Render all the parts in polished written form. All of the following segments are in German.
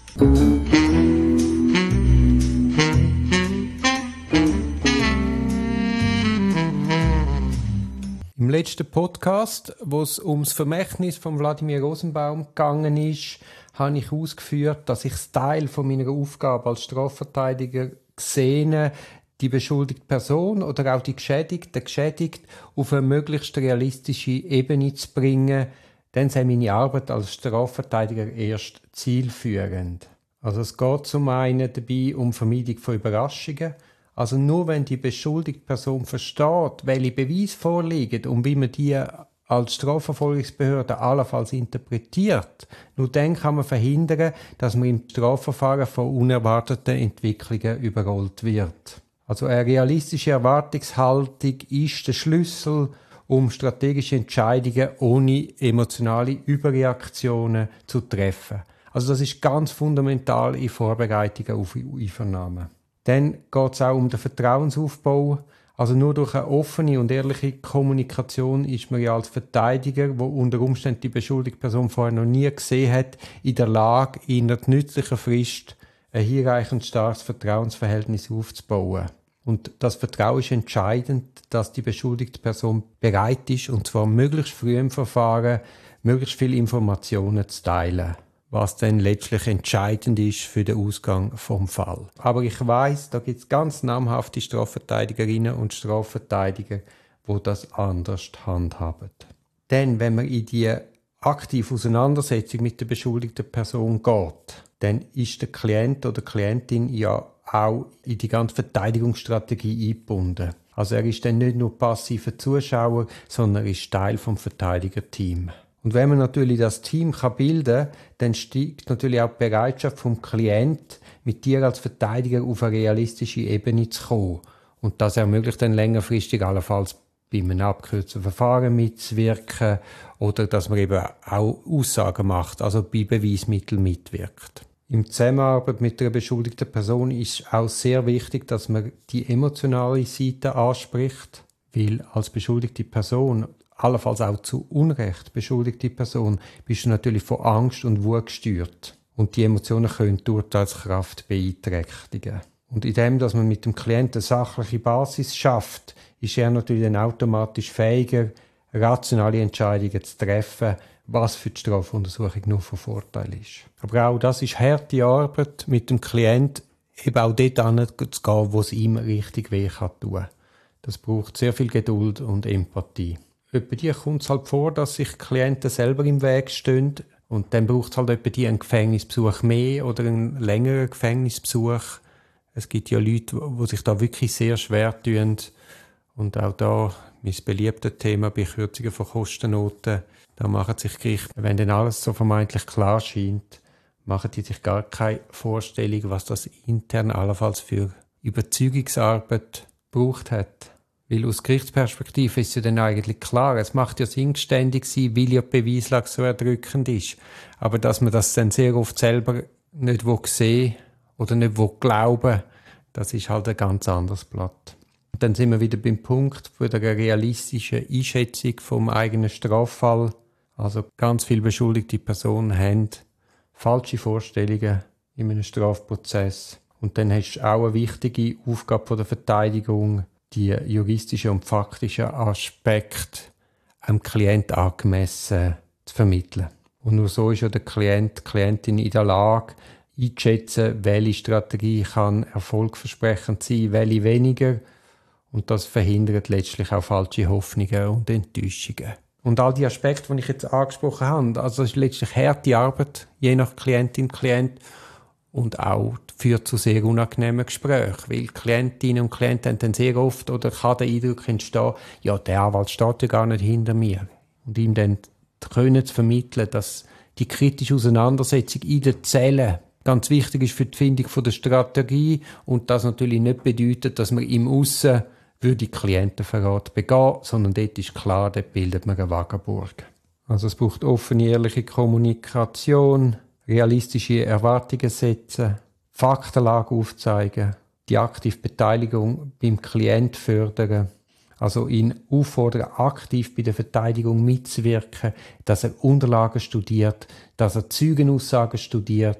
Im letzten Podcast, wo es ums Vermächtnis von Wladimir Rosenbaum gegangen ist, habe ich ausgeführt, dass ich es Teil von meiner Aufgabe als Strafverteidiger sehe, die beschuldigte Person oder auch die Geschädigte auf eine möglichst realistische Ebene zu bringen. Dann sei meine Arbeit als Strafverteidiger erst zielführend. Also es geht zum einen dabei um Vermeidung von Überraschungen. Also nur wenn die beschuldigte Person versteht, welche Beweise vorliegen und wie man die als Strafverfolgungsbehörde allenfalls interpretiert, nur dann kann man verhindern, dass man im Strafverfahren von unerwarteten Entwicklungen überrollt wird. Also eine realistische Erwartungshaltung ist der Schlüssel, um strategische Entscheidungen ohne emotionale Überreaktionen zu treffen. Also das ist ganz fundamental in Vorbereitungen auf Einvernahmen. Dann geht es auch um den Vertrauensaufbau. Also nur durch eine offene und ehrliche Kommunikation ist man ja als Verteidiger, der unter Umständen die beschuldigte Person vorher noch nie gesehen hat, in der Lage, in einer nützlichen Frist ein hinreichend starkes Vertrauensverhältnis aufzubauen. Und das Vertrauen ist entscheidend, dass die beschuldigte Person bereit ist, und zwar möglichst früh im Verfahren, möglichst viele Informationen zu teilen, was dann letztlich entscheidend ist für den Ausgang vom Fall. Aber ich weiss, da gibt es ganz namhafte Strafverteidigerinnen und Strafverteidiger, die das anders handhaben. Denn wenn man in die aktive Auseinandersetzung mit der beschuldigten Person geht, dann ist der Klient oder Klientin ja auch in die ganze Verteidigungsstrategie eingebunden. Also er ist dann nicht nur passiver Zuschauer, sondern er ist Teil vom Verteidigerteam. Und wenn man natürlich das Team bilden kann, dann steigt natürlich auch die Bereitschaft vom Klient, mit dir als Verteidiger auf eine realistische Ebene zu kommen. Und das ermöglicht dann längerfristig allenfalls bei einem abgekürzten Verfahren mitzuwirken oder dass man eben auch Aussagen macht, also bei Beweismitteln mitwirkt. Im Zusammenarbeit mit einer beschuldigten Person ist auch sehr wichtig, dass man die emotionale Seite anspricht, weil als beschuldigte Person, allenfalls auch zu Unrecht beschuldigte Person, bist du natürlich von Angst und Wut gesteuert. Und die Emotionen können die Urteilskraft beeinträchtigen. Und indem, dass man mit dem Klienten eine sachliche Basis schafft, ist er natürlich dann automatisch fähiger, rationale Entscheidungen zu treffen, was für die Strafuntersuchung nur von Vorteil ist. Aber auch das ist harte Arbeit mit dem Klient, eben auch dort hinzugehen, wo es ihm richtig weh kann tun. Das braucht sehr viel Geduld und Empathie. Etwa die kommt es halt vor, dass sich Klienten selber im Weg stehen und dann braucht es halt etwa die einen Gefängnisbesuch mehr oder einen längeren Gefängnisbesuch. Es gibt ja Leute, die sich da wirklich sehr schwer tun und auch da mein beliebtes Thema bei Kürzungen von Kostennoten. Da machen sich Gerichte, wenn dann alles so vermeintlich klar scheint, machen die sich gar keine Vorstellung, was das intern allenfalls für Überzeugungsarbeit gebraucht hat. Weil aus Gerichtsperspektive ist ja dann eigentlich klar, es macht ja Sinn, geständig sein, weil ja die Beweislage so erdrückend ist. Aber dass man das dann sehr oft selber nicht sehen oder nicht glauben, das ist halt ein ganz anderes Blatt. Und dann sind wir wieder beim Punkt von der realistischen Einschätzung vom eigenen Straffall. Also ganz viele beschuldigte Personen haben falsche Vorstellungen in einem Strafprozess. Und dann hast du auch eine wichtige Aufgabe der Verteidigung, die juristischen und faktischen Aspekte einem Klient angemessen zu vermitteln. Und nur so ist ja der Klient, die Klientin in der Lage, einzuschätzen, welche Strategie kann erfolgversprechend sein, welche weniger. Und das verhindert letztlich auch falsche Hoffnungen und Enttäuschungen. Und all die Aspekte, die ich jetzt angesprochen habe, also es ist letztlich harte Arbeit, je nach Klientin, Klient, und auch führt zu sehr unangenehmen Gesprächen, weil Klientinnen und Klienten haben dann sehr oft oder kann der Eindruck entstehen, ja, der Anwalt steht ja gar nicht hinter mir. Und ihm dann können zu vermitteln, dass die kritische Auseinandersetzung in den Zellen ganz wichtig ist für die Findung von der Strategie und das natürlich nicht bedeutet, dass man im Aussen würde Klientenverrat begehen, sondern dort ist klar, dort bildet man eine Wagenburg. Also es braucht offene, ehrliche Kommunikation, realistische Erwartungen setzen, Faktenlage aufzeigen, die aktive Beteiligung beim Klient fördern, also ihn auffordern, aktiv bei der Verteidigung mitzuwirken, dass er Unterlagen studiert, dass er Zeugenaussagen studiert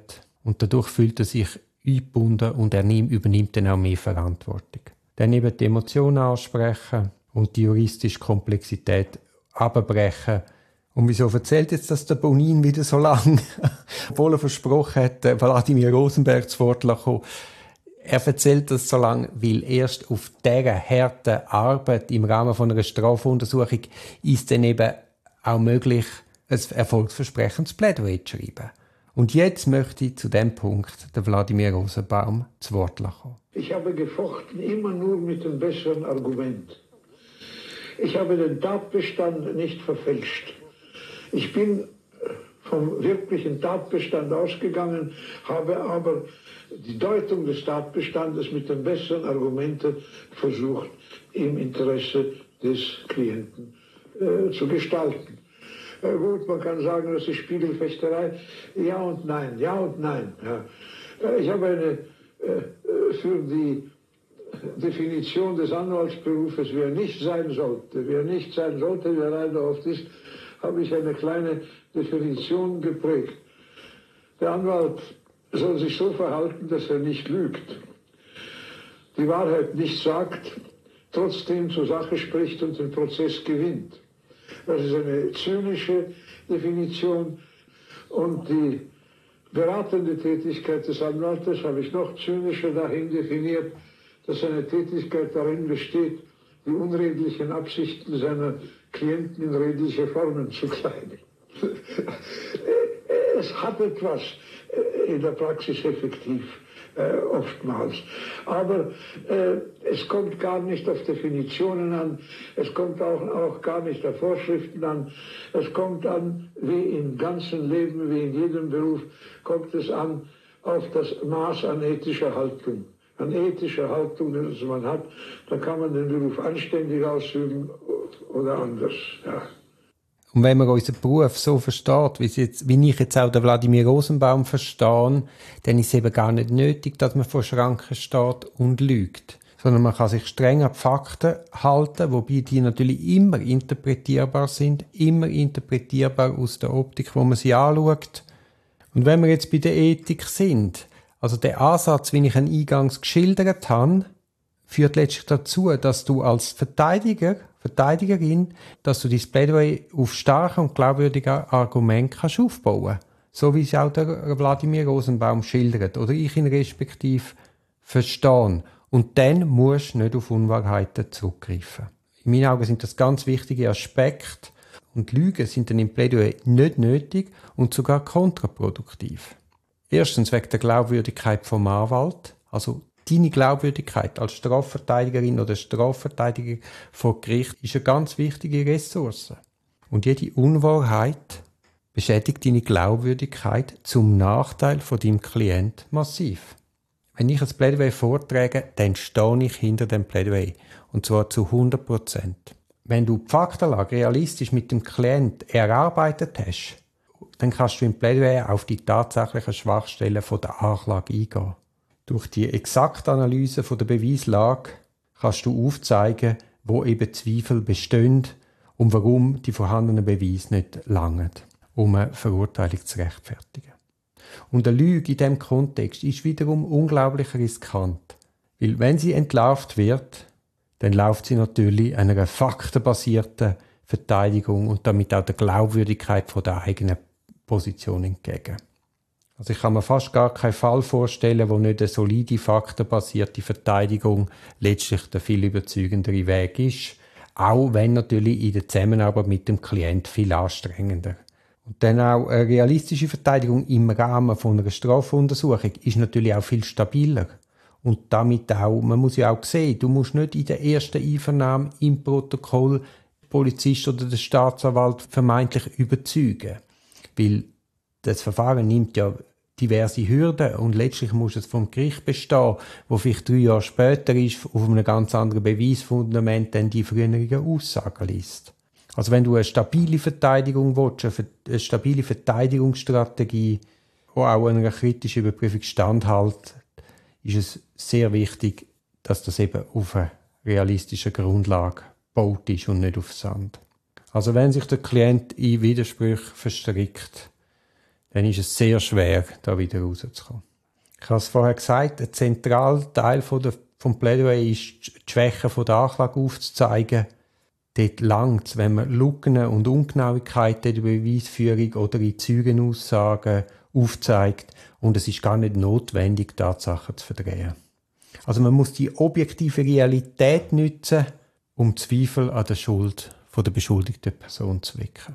Und dadurch fühlt er sich eingebunden und er übernimmt dann auch mehr Verantwortung. Dann eben die Emotionen ansprechen und die juristische Komplexität abbrechen. Und wieso erzählt jetzt das der Bonin wieder so lange? Obwohl er versprochen hat, Wladimir Rosenberg zu Wort kommen. Er erzählt das so lange, weil erst auf dieser harten Arbeit im Rahmen von einer Strafuntersuchung ist dann eben auch möglich, ein erfolgsversprechendes Plädoyer zu schreiben. Und jetzt möchte ich zu dem Punkt den Wladimir Rosenbaum zu Wort kommen. Ich habe gefochten immer nur mit dem besseren Argument. Ich habe den Tatbestand nicht verfälscht. Ich bin vom wirklichen Tatbestand ausgegangen, habe aber die Deutung des Tatbestandes mit den besseren Argumenten versucht, im Interesse des Klienten zu gestalten. Gut, man kann sagen, das ist Spiegelfechterei. Ja und nein, ja und nein. Ja. Ich habe für die Definition des Anwaltsberufes, wer nicht sein sollte, wer leider oft ist, habe ich eine kleine Definition geprägt. Der Anwalt soll sich so verhalten, dass er nicht lügt, die Wahrheit nicht sagt, trotzdem zur Sache spricht und den Prozess gewinnt. Das ist eine zynische Definition. Und die beratende Tätigkeit des Anwaltes habe ich noch zynischer dahin definiert, dass seine Tätigkeit darin besteht, die unredlichen Absichten seiner Klienten in redliche Formen zu kleiden. Es hat etwas in der Praxis effektiv, oftmals. Aber es kommt gar nicht auf Definitionen an, es kommt auch gar nicht auf Vorschriften an. Es kommt an, wie im ganzen Leben, wie in jedem Beruf, kommt es an auf das Maß an ethischer Haltung. An ethischer Haltung, die man hat, da kann man den Beruf anständig ausüben oder anders. Ja. Und wenn man unseren Beruf so versteht, wie ich jetzt auch den Wladimir Rosenbaum verstehe, dann ist es eben gar nicht nötig, dass man vor Schranken steht und lügt. Sondern man kann sich streng an die Fakten halten, wobei die natürlich immer interpretierbar sind, immer interpretierbar aus der Optik, wo man sie anschaut. Und wenn wir jetzt bei der Ethik sind, also der Ansatz, wie ich ihn eingangs geschildert habe, führt letztlich dazu, dass du als Verteidigerin, dass du dein Plädoyer auf starken und glaubwürdigen Argumenten kannst aufbauen. So wie es auch der Wladimir Rosenbaum schildert oder ich ihn respektive verstehe. Und dann musst du nicht auf Unwahrheiten zurückgreifen. In meinen Augen sind das ganz wichtige Aspekte und Lügen sind dann im Plädoyer nicht nötig und sogar kontraproduktiv. Erstens wegen der Glaubwürdigkeit vom Anwalt, also deine Glaubwürdigkeit als Strafverteidigerin oder Strafverteidiger vor Gericht ist eine ganz wichtige Ressource. Und jede Unwahrheit beschädigt deine Glaubwürdigkeit zum Nachteil von deinem Klient massiv. Wenn ich ein Plädoyer vortrage, dann stehe ich hinter dem Plädoyer. Und zwar zu 100%. Wenn du die Faktenlage realistisch mit dem Klient erarbeitet hast, dann kannst du im Plädoyer auf die tatsächlichen Schwachstellen von der Anklage eingehen. Durch die exakte Analyse von der Beweislage kannst du aufzeigen, wo eben Zweifel bestehen und warum die vorhandenen Beweise nicht langen, um eine Verurteilung zu rechtfertigen. Und eine Lüge in diesem Kontext ist wiederum unglaublich riskant, weil wenn sie entlarvt wird, dann läuft sie natürlich einer faktenbasierten Verteidigung und damit auch der Glaubwürdigkeit von der eigenen Position entgegen. Also ich kann mir fast gar keinen Fall vorstellen, wo nicht eine solide, faktenbasierte Verteidigung letztlich der viel überzeugendere Weg ist, auch wenn natürlich in der Zusammenarbeit mit dem Klient viel anstrengender. Und dann auch eine realistische Verteidigung im Rahmen von einer Strafuntersuchung ist natürlich auch viel stabiler. Und damit auch, man muss ja auch sehen, du musst nicht in der ersten Einvernahme im Protokoll den Polizist oder den Staatsanwalt vermeintlich überzeugen. Weil das Verfahren nimmt ja diverse Hürden und letztlich muss es vom Gericht bestehen, wo vielleicht 3 Jahre später ist, auf einem ganz anderen Beweisfundament dann die früheren Aussagen liest. Also wenn du eine stabile Verteidigung willst, eine stabile Verteidigungsstrategie, die auch einer kritischen Überprüfung standhält, ist es sehr wichtig, dass das eben auf einer realistischen Grundlage gebaut ist und nicht auf Sand. Also wenn sich der Klient in Widersprüche verstrickt, dann ist es sehr schwer, da wieder rauszukommen. Ich habe es vorher gesagt, ein zentraler Teil vom Plädoyer ist, die Schwächen der Anklage aufzuzeigen. Dort langt es, wenn man Lücken und Ungenauigkeiten in der Beweisführung oder in Zeugenaussagen aufzeigt. Und es ist gar nicht notwendig, Tatsachen zu verdrehen. Also man muss die objektive Realität nutzen, um Zweifel an der Schuld von der beschuldigten Person zu wecken.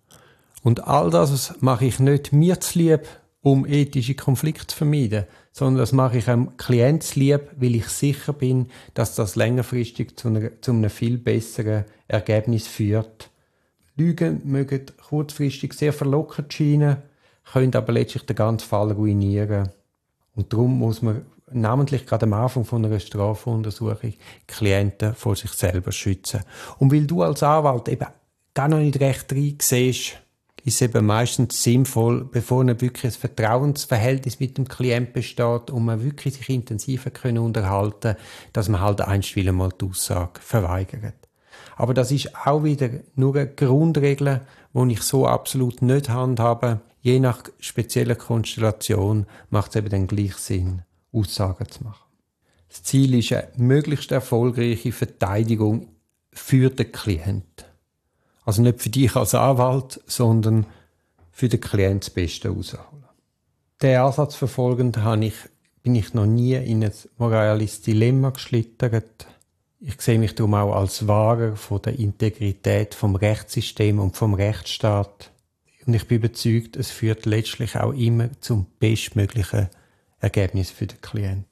Und all das mache ich nicht mir zulieb, um ethische Konflikte zu vermeiden, sondern das mache ich einem Klient zulieb, weil ich sicher bin, dass das längerfristig zu einem viel besseren Ergebnis führt. Lügen mögen kurzfristig sehr verlockend scheinen, können aber letztlich den ganzen Fall ruinieren. Und darum muss man namentlich gerade am Anfang von einer Strafuntersuchung Klienten vor sich selber schützen. Und weil du als Anwalt eben gar noch nicht recht siehst, ist es eben meistens sinnvoll, bevor wirklich ein Vertrauensverhältnis mit dem Klient besteht und man wirklich sich intensiver unterhalten können, dass man halt einstweilen mal die Aussage verweigert. Aber das ist auch wieder nur eine Grundregel, die ich so absolut nicht handhabe. Je nach spezieller Konstellation macht es eben dann gleich Sinn, Aussagen zu machen. Das Ziel ist eine möglichst erfolgreiche Verteidigung für den Klienten. Also nicht für dich als Anwalt, sondern für den Klienten das Beste rausholen. Diesen Ansatz verfolgend bin ich noch nie in ein moralisches Dilemma geschlittert. Ich sehe mich darum auch als Wahrer von der Integrität vom Rechtssystem und vom Rechtsstaat. Und ich bin überzeugt, es führt letztlich auch immer zum bestmöglichen Ergebnis für den Klienten.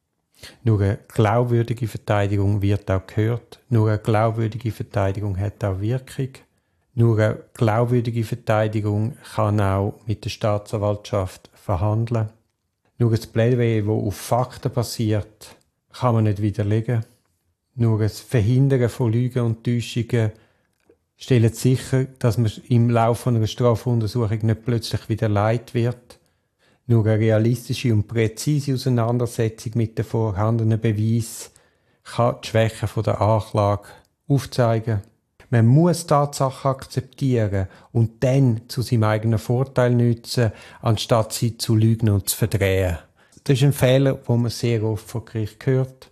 Nur eine glaubwürdige Verteidigung wird auch gehört. Nur eine glaubwürdige Verteidigung hat auch Wirkung. Nur eine glaubwürdige Verteidigung kann auch mit der Staatsanwaltschaft verhandeln. Nur ein Plädoyer, das auf Fakten basiert, kann man nicht widerlegen. Nur ein Verhindern von Lügen und Täuschungen stellt sicher, dass man im Laufe einer Strafuntersuchung nicht plötzlich wieder leid wird. Nur eine realistische und präzise Auseinandersetzung mit den vorhandenen Beweisen kann die Schwächen der Anklage aufzeigen. Man muss Tatsachen akzeptieren und dann zu seinem eigenen Vorteil nutzen, anstatt sie zu lügen und zu verdrehen. Das ist ein Fehler, den man sehr oft vor Gericht hört.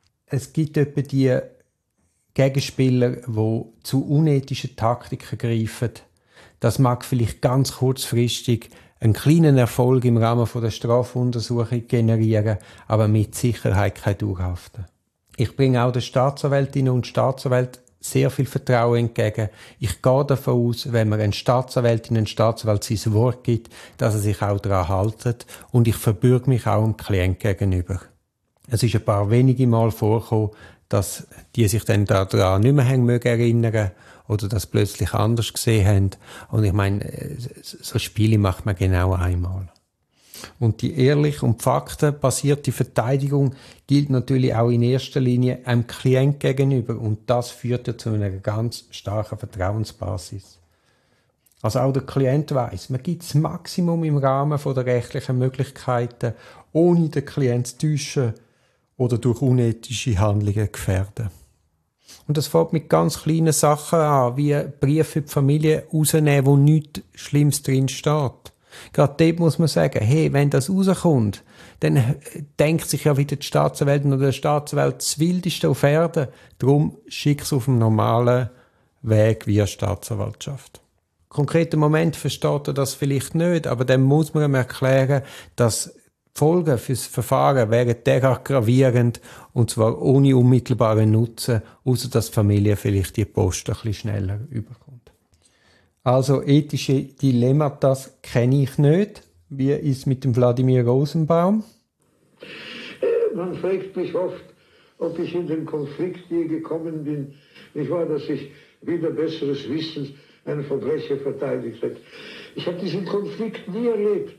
Es gibt etwa die Gegenspieler, die zu unethischen Taktiken greifen. Das mag vielleicht ganz kurzfristig einen kleinen Erfolg im Rahmen der Strafuntersuchung generieren, aber mit Sicherheit kein Dauerhaften. Ich bringe auch den Staatsanwältinnen und Staatsanwälten sehr viel Vertrauen entgegen. Ich gehe davon aus, wenn man einen Staatsanwältin und Staatsanwalt sein Wort gibt, dass er sich auch daran hält, und ich verbürge mich auch dem Klient gegenüber. Es ist ein paar wenige Mal vorgekommen, dass die sich dann daran nicht mehr erinnern mögen oder das plötzlich anders gesehen haben. Und ich meine, so Spiele macht man genau einmal. Und die ehrlich und faktenbasierte Verteidigung gilt natürlich auch in erster Linie einem Klient gegenüber. Und das führt ja zu einer ganz starken Vertrauensbasis. Also auch der Klient weiss, man gibt das Maximum im Rahmen der rechtlichen Möglichkeiten, ohne den Klient zu täuschen oder durch unethische Handlungen gefährden. Und das fängt mit ganz kleinen Sachen an, wie Briefe für die Familie rausnehmen, wo nichts Schlimmes drin steht. Gerade dort muss man sagen, hey, wenn das rauskommt, dann denkt sich ja wieder die Staatsanwältin oder der Staatsanwalt das Wildeste auf Erden. Darum schick es auf dem normalen Weg via Staatsanwaltschaft. Konkreten Moment versteht er das vielleicht nicht, aber dann muss man ihm erklären, dass die Folgen für das Verfahren wären derart gravierend, und zwar ohne unmittelbaren Nutzen, außer dass die Familie vielleicht die Post ein bisschen schneller überkommt. Also ethische Dilemmata kenne ich nicht. Wie ist es mit dem Wladimir Rosenbaum? Man fragt mich oft, ob ich in den Konflikt je gekommen bin. Ich war, dass ich wieder besseres Wissen einen Verbrecher verteidigt hätte. Ich habe diesen Konflikt nie erlebt.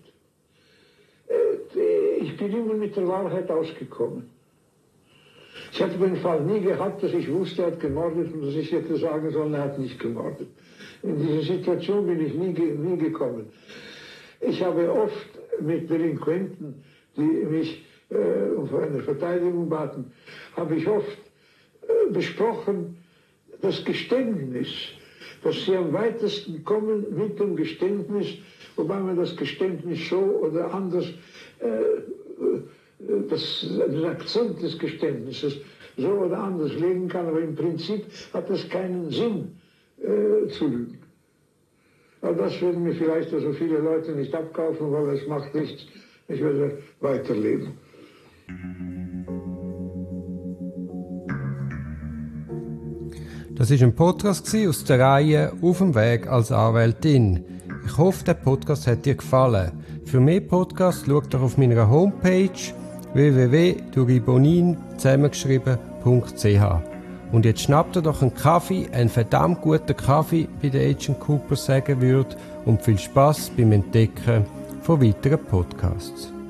Ich bin immer mit der Wahrheit ausgekommen. Ich hatte den Fall nie gehabt, dass ich wusste, er hat gemordet und dass ich hätte sagen sollen, er hat nicht gemordet. In diese Situation bin ich nie gekommen. Ich habe oft mit Delinquenten, die mich um eine Verteidigung baten, habe ich oft besprochen, das Geständnis, dass sie am weitesten kommen mit dem Geständnis wobei man das Geständnis so oder anders, den Akzent des Geständnisses so oder anders legen kann, aber im Prinzip hat es keinen Sinn zu lügen. Aber das würden mir vielleicht also viele Leute nicht abkaufen, weil es macht nichts. Ich werde weiterleben. Das war ein Podcast aus der Reihe «Auf dem Weg als Anwältin». Ich hoffe, der Podcast hat dir gefallen. Für mehr Podcasts schau doch auf meiner Homepage www.duribonin zusammengeschrieben.ch. Und jetzt schnapp dir doch einen Kaffee, einen verdammt guten Kaffee, wie der Agent Cooper sagen würde, und viel Spaß beim Entdecken von weiteren Podcasts.